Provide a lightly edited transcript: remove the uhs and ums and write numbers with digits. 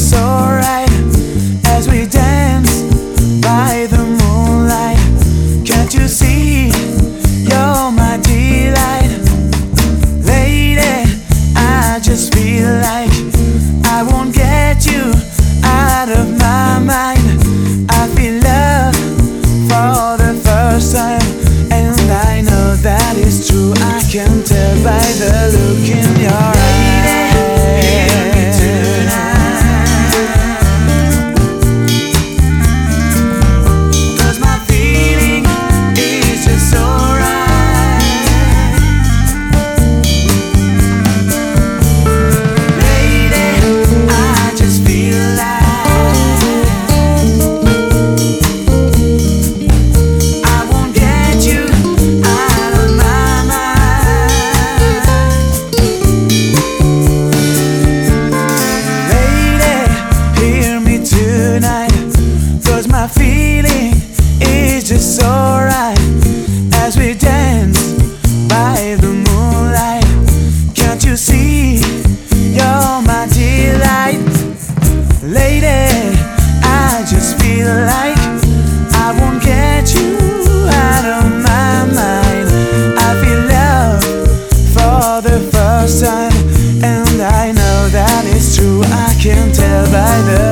just alright as we dance by the moonlight. Can't you see you're my delight? Lady, I just feel like I won't get you out of my mind. I feel love for the first time, and I know that it's true. I can tell by the look in your eyes. Hear me tonight, 'cause my feeling is just so right. Lady, I just feel like I won't get you out of my mind. Lady, hear me tonight, 'cause my feeling is just so right as we dance by the moonlight. Can't you see you're my delight? Lady, I just feel like I won't get you out of my mind. I feel love for the first time, and I know that it's true. I can tell by the